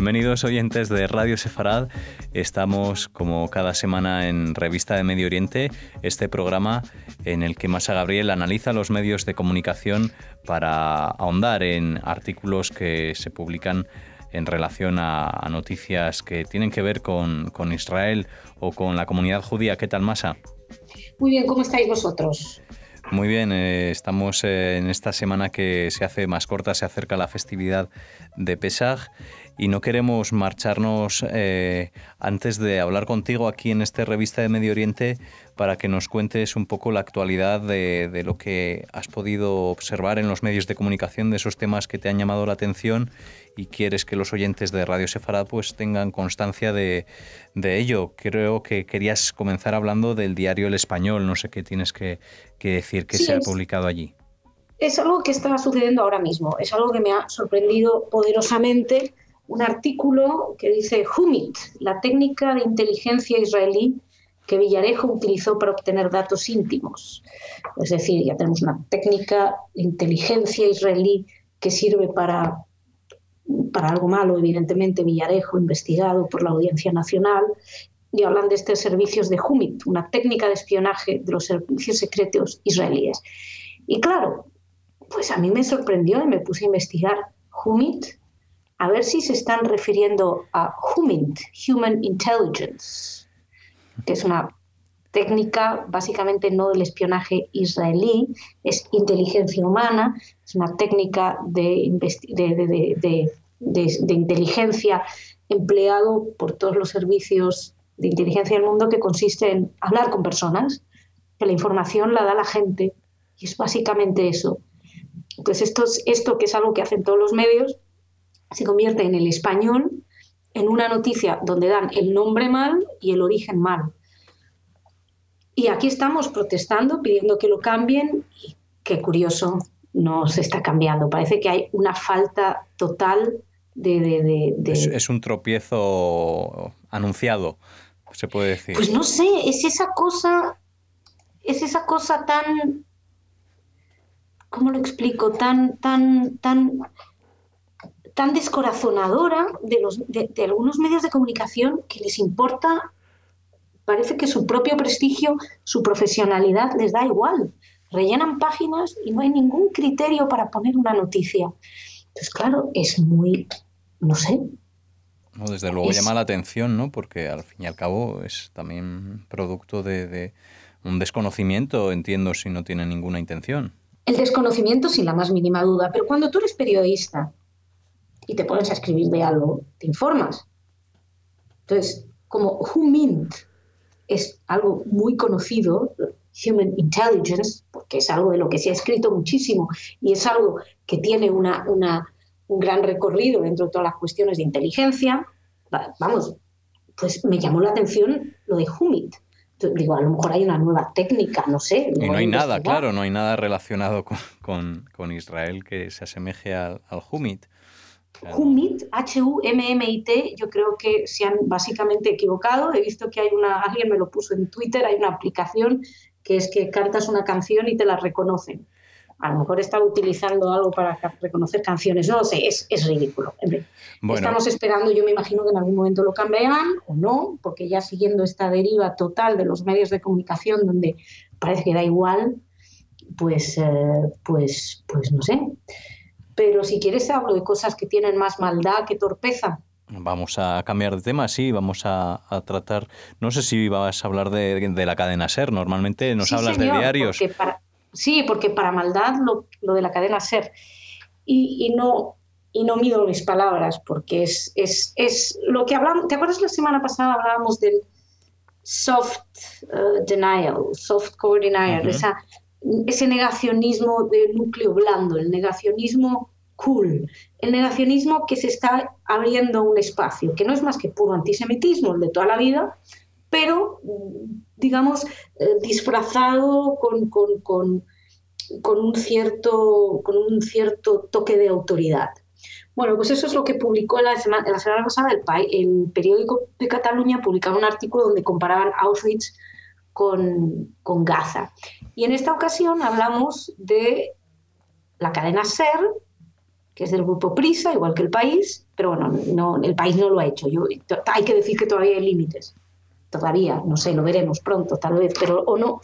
Bienvenidos oyentes de Radio Sefarad. Estamos como cada semana en Revista de Medio Oriente, este programa en el que Masa Gabriel analiza los medios de comunicación para ahondar en artículos que se publican en relación a noticias que tienen que ver con Israel o con la comunidad judía. ¿Qué tal, Masa? Muy bien, ¿cómo estáis vosotros? Muy bien, estamos en esta semana que se hace más corta, se acerca la festividad de Pesaj y no queremos marcharnos antes de hablar contigo aquí en esta revista de Medio Oriente para que nos cuentes un poco la actualidad de lo que has podido observar en los medios de comunicación, de esos temas que te han llamado la atención y quieres que los oyentes de Radio Sefarad pues tengan constancia de ello. Creo que querías comenzar hablando del diario El Español, no sé qué tienes que decir que se ha publicado allí. Es algo que está sucediendo ahora mismo, es algo que me ha sorprendido poderosamente, un artículo que dice Humint, la técnica de inteligencia israelí que Villarejo utilizó para obtener datos íntimos. Es decir, ya tenemos una técnica de inteligencia israelí que sirve para algo malo, evidentemente, Villarejo, investigado por la Audiencia Nacional, y hablan de estos servicios de Humint, una técnica de espionaje de los servicios secretos israelíes. Y claro, pues a mí me sorprendió y me puse a investigar Humint, a ver si se están refiriendo a Humint, Human Intelligence, que es una técnica básicamente no del espionaje israelí, es inteligencia humana, es una técnica de inteligencia empleado por todos los servicios de inteligencia del mundo, que consiste en hablar con personas, que la información la da la gente, y es básicamente eso. Entonces esto que es algo que hacen todos los medios, se convierte en El Español en una noticia donde dan el nombre mal y el origen mal. Y aquí estamos protestando, pidiendo que lo cambien, y qué curioso, no se está cambiando. Parece que hay una falta total de... Es un tropiezo anunciado, se puede decir. Pues no sé, es esa cosa tan... ¿Cómo lo explico? Tan descorazonadora de algunos medios de comunicación, que les importa, parece que su propio prestigio, su profesionalidad les da igual. Rellenan páginas y no hay ningún criterio para poner una noticia. Entonces, claro, es muy... no sé. No, desde luego llama la atención, ¿no? Porque al fin y al cabo es también producto de un desconocimiento, entiendo, si no tiene ninguna intención. El desconocimiento sin la más mínima duda, pero cuando tú eres periodista y te pones a escribir de algo, te informas. Entonces, como Humint es algo muy conocido, Human Intelligence, porque es algo de lo que se ha escrito muchísimo y es algo que tiene un gran recorrido dentro de todas las cuestiones de inteligencia, vamos, pues me llamó la atención lo de Humint. Digo, a lo mejor hay una nueva técnica, no sé. Y no hay nada, claro, no hay nada relacionado con Israel que se asemeje al Humint. Claro. Humint, H-U-M-M-I-T, yo creo que se han básicamente equivocado. He visto que alguien me lo puso en Twitter, hay una aplicación que es que cantas una canción y te la reconocen. A lo mejor estaba utilizando algo para reconocer canciones, no lo sé, es ridículo. Bueno, estamos esperando, yo me imagino que en algún momento lo cambiarán o no, porque ya siguiendo esta deriva total de los medios de comunicación donde parece que da igual, pues no sé. Pero si quieres hablo de cosas que tienen más maldad que torpeza. Vamos a cambiar de tema, sí, vamos a tratar, no sé si vas a hablar de la cadena SER, normalmente nos hablas señor, de diarios. Porque para maldad lo de la cadena SER. Y no mido mis palabras, porque es lo que hablamos. ¿Te acuerdas la semana pasada hablábamos del soft denial, soft core denial, ese negacionismo de núcleo blando, el negacionismo cool, el negacionismo que se está abriendo un espacio, que no es más que puro antisemitismo, el de toda la vida, pero, digamos, disfrazado con un cierto toque de autoridad. Bueno, pues eso es lo que publicó la semana pasada el periódico de Cataluña, publicaba un artículo donde comparaban Auschwitz con Gaza. Y en esta ocasión hablamos de la cadena SER que es del grupo Prisa, igual que El País, pero bueno, no, El País no lo ha hecho. Hay que decir que todavía hay límites. Todavía, no sé, lo veremos pronto, tal vez, pero o no.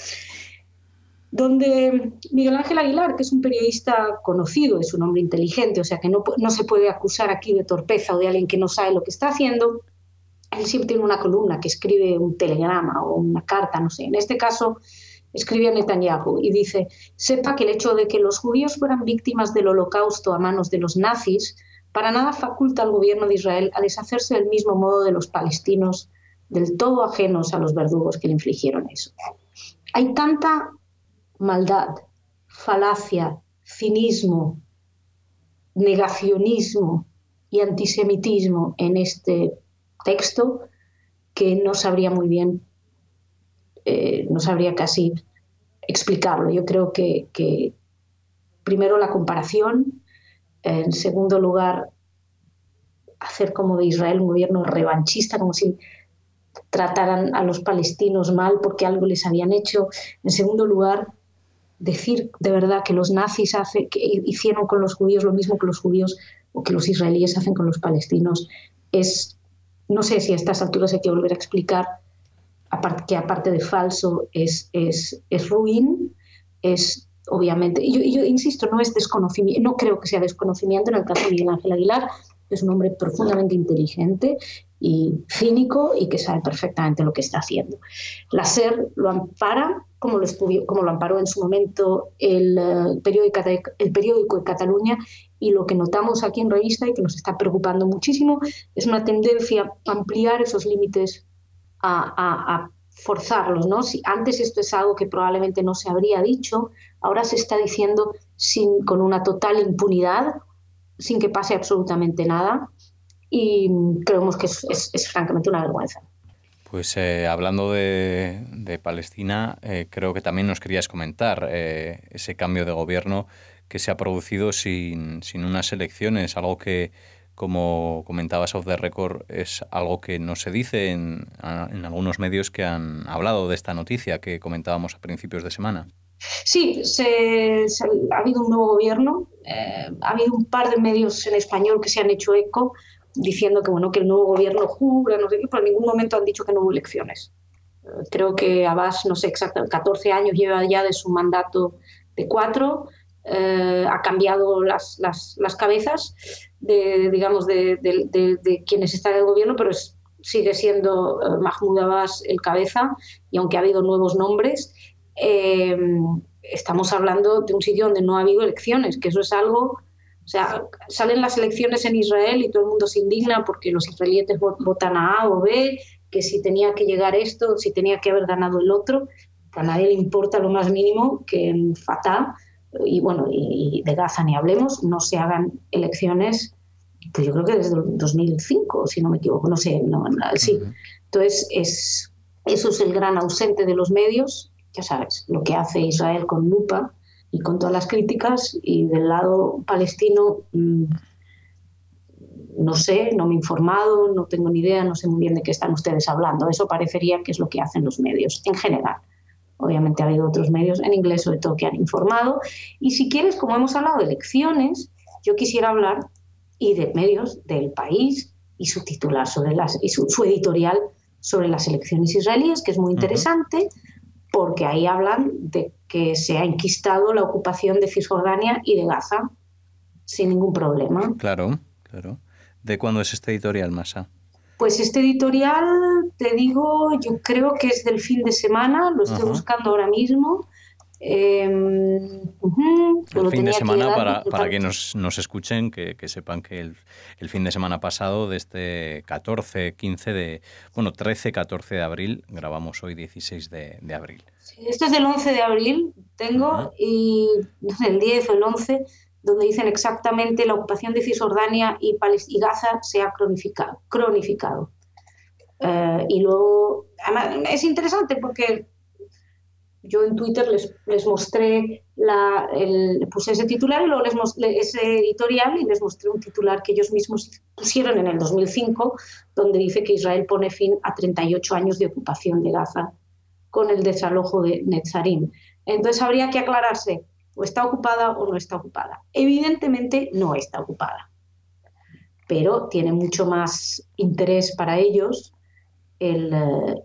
Donde Miguel Ángel Aguilar, que es un periodista conocido, es un hombre inteligente, o sea que no se puede acusar aquí de torpeza o de alguien que no sabe lo que está haciendo, él siempre tiene una columna que escribe un telegrama o una carta, no sé. En este caso escribe a Netanyahu y dice: sepa que el hecho de que los judíos fueran víctimas del holocausto a manos de los nazis para nada faculta al gobierno de Israel a deshacerse del mismo modo de los palestinos, del todo ajenos a los verdugos que le infligieron eso. Hay tanta maldad, falacia, cinismo, negacionismo y antisemitismo en este texto que no sabría muy bien, no sabría casi explicarlo. Yo creo que primero la comparación, en segundo lugar hacer como de Israel un gobierno revanchista, como si trataran a los palestinos mal porque algo les habían hecho. En segundo lugar, decir de verdad que los nazis que hicieron con los judíos lo mismo que los judíos o que los israelíes hacen con los palestinos es, no sé si a estas alturas hay que volver a explicar, que aparte de falso es ruin, es obviamente, yo insisto, no es desconocimiento, no creo que sea desconocimiento en el caso de Miguel Ángel Aguilar, que es un hombre profundamente inteligente y cínico y que sabe perfectamente lo que está haciendo. La SER lo ampara, como lo amparó en su momento el periódico de Cataluña, y lo que notamos aquí en Revista y que nos está preocupando muchísimo es una tendencia a ampliar esos límites, a forzarlos, ¿no? Si antes esto es algo que probablemente no se habría dicho, ahora se está diciendo con una total impunidad, sin que pase absolutamente nada, y creemos que es francamente una vergüenza. Pues hablando de Palestina, creo que también nos querías comentar ese cambio de gobierno que se ha producido sin unas elecciones, algo que, como comentabas off the record, es algo que no se dice en algunos medios que han hablado de esta noticia que comentábamos a principios de semana. Sí, ha habido un nuevo gobierno, ha habido un par de medios en español que se han hecho eco diciendo que el nuevo gobierno jura, no sé qué, pero en ningún momento han dicho que no hubo elecciones. Creo que Abbas, no sé exactamente, 14 años lleva ya de su mandato de 4, ha cambiado las cabezas de quienes están en el gobierno, pero sigue siendo Mahmoud Abbas el cabeza, y aunque ha habido nuevos nombres, estamos hablando de un sitio donde no ha habido elecciones, que eso es algo. O sea, salen las elecciones en Israel y todo el mundo se indigna porque los israelíes votan a o B, que si tenía que llegar esto, si tenía que haber ganado el otro. A nadie le importa lo más mínimo que en Fatah, y de Gaza ni hablemos, no se hagan elecciones, pues yo creo que desde el 2005, si no me equivoco, no sé, sí. Entonces, eso es el gran ausente de los medios, ya sabes, lo que hace Israel con lupa y con todas las críticas, y del lado palestino no sé, no me he informado, no tengo ni idea, no sé muy bien de qué están ustedes hablando. Eso parecería que es lo que hacen los medios en general. Obviamente ha habido otros medios en inglés sobre todo que han informado, y si quieres, como hemos hablado de elecciones, yo quisiera hablar y de medios del País y su titular y su editorial sobre las elecciones israelíes, que es muy interesante, porque ahí hablan de que se ha enquistado la ocupación de Cisjordania y de Gaza sin ningún problema. Claro. ¿De cuándo es este editorial, Masa? Pues este editorial, te digo, yo creo que es del fin de semana, lo estoy buscando ahora mismo. El fin de semana, para que nos escuchen, que sepan que el fin de semana pasado, de este 13-14 de abril, grabamos hoy 16 de abril. Sí, esto es del 11 de abril, y no sé, el 10 o el 11, donde dicen exactamente la ocupación de Cisjordania y Gaza se ha cronificado. Y luego, además, es interesante porque yo en Twitter les mostré, puse ese titular y luego les mostré ese editorial y les mostré un titular que ellos mismos pusieron en el 2005, donde dice que Israel pone fin a 38 años de ocupación de Gaza con el desalojo de Netzarim. Entonces habría que aclararse o está ocupada o no está ocupada. Evidentemente no está ocupada, pero tiene mucho más interés para ellos el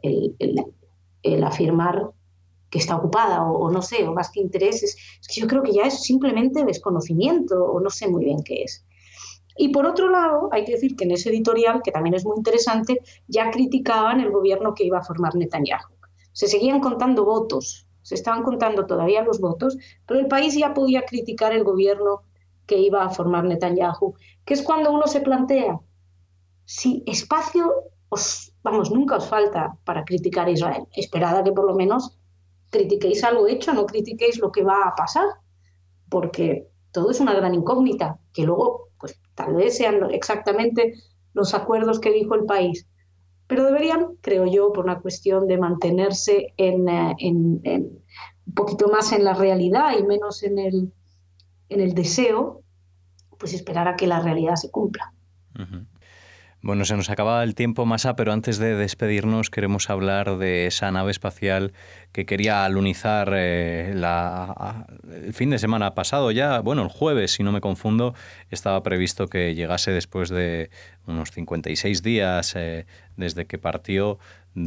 afirmar que está ocupada o no sé, o más que interés, es que yo creo que ya es simplemente desconocimiento o no sé muy bien qué es. Y por otro lado, hay que decir que en ese editorial, que también es muy interesante, ya criticaban el gobierno que iba a formar Netanyahu. Se seguían contando votos, se estaban contando todavía los votos, pero el país ya podía criticar el gobierno que iba a formar Netanyahu, que es cuando uno se plantea si espacio nunca os falta para criticar a Israel. Esperad a que por lo menos critiquéis algo hecho, no critiquéis lo que va a pasar, porque todo es una gran incógnita, que luego pues tal vez sean exactamente los acuerdos que dijo el país, pero deberían, creo yo, por una cuestión de mantenerse en un poquito más en la realidad y menos en el deseo, pues esperar a que la realidad se cumpla. Uh-huh. Bueno, se nos acaba el tiempo, Masa, pero antes de despedirnos queremos hablar de esa nave espacial que quería alunizar el fin de semana pasado ya. Bueno, el jueves, si no me confundo, estaba previsto que llegase después de unos 56 días desde que partió.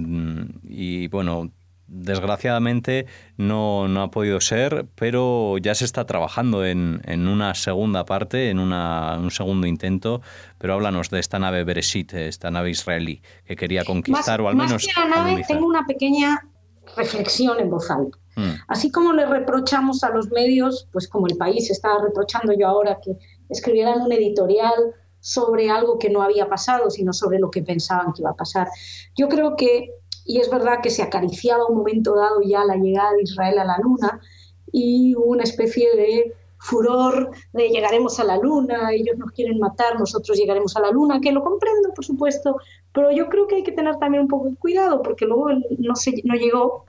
Y bueno, desgraciadamente no ha podido ser, pero ya se está trabajando en una segunda parte, en un segundo intento. Pero háblanos de esta nave Bereshit, esta nave israelí, que quería conquistar o al menos... Más que la nave, alunizar. Tengo una pequeña reflexión en voz alta. Así como le reprochamos a los medios, pues como el país estaba reprochando yo ahora que escribieran un editorial sobre algo que no había pasado, sino sobre lo que pensaban que iba a pasar. Yo creo que, y es verdad que se acariciaba un momento dado ya la llegada de Israel a la Luna y hubo una especie de furor de llegaremos a la Luna, ellos nos quieren matar, nosotros llegaremos a la Luna, que lo comprendo, por supuesto, pero yo creo que hay que tener también un poco de cuidado, porque luego no llegó,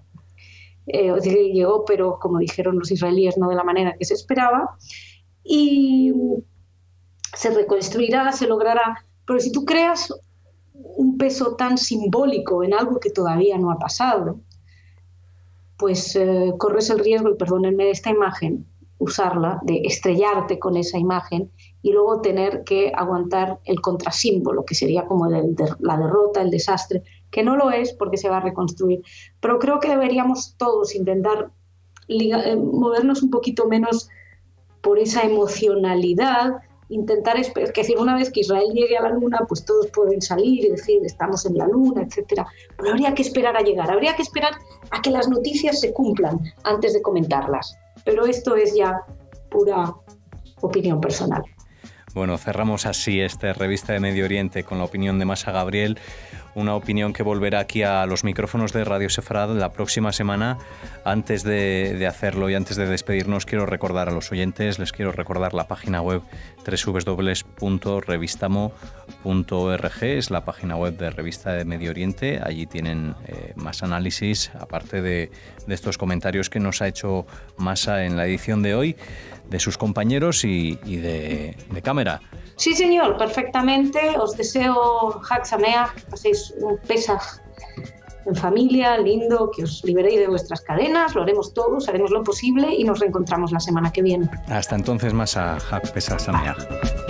llegó, pero como dijeron los israelíes, no de la manera que se esperaba, y se reconstruirá, se logrará, pero si tú creas un peso tan simbólico en algo que todavía no ha pasado, pues corres el riesgo, y perdónenme esta imagen, usarla, de estrellarte con esa imagen y luego tener que aguantar el contrasímbolo, que sería como la derrota, el desastre, que no lo es porque se va a reconstruir. Pero creo que deberíamos todos intentar movernos un poquito menos por esa emocionalidad, intentar, es decir, una vez que Israel llegue a la Luna, pues todos pueden salir y decir, estamos en la Luna, etcétera. Pero habría que esperar a llegar, habría que esperar a que las noticias se cumplan antes de comentarlas. Pero esto es ya pura opinión personal. Bueno, cerramos así esta revista de Medio Oriente con la opinión de Masa Gabriel, una opinión que volverá aquí a los micrófonos de Radio Sefarad la próxima semana. Antes de hacerlo y antes de despedirnos, quiero recordar a los oyentes, les quiero recordar la página web www.revistamo.org, es la página web de Revista de Medio Oriente. Allí tienen más análisis, aparte de estos comentarios que nos ha hecho Masa en la edición de hoy, de sus compañeros y de cámara. Sí, señor, perfectamente. Os deseo Hag Sameach, que paséis un Pesaj en familia, lindo, que os liberéis de vuestras cadenas. Lo haremos todos, haremos lo posible y nos reencontramos la semana que viene. Hasta entonces, Masa, Hag Pesaj Sameach.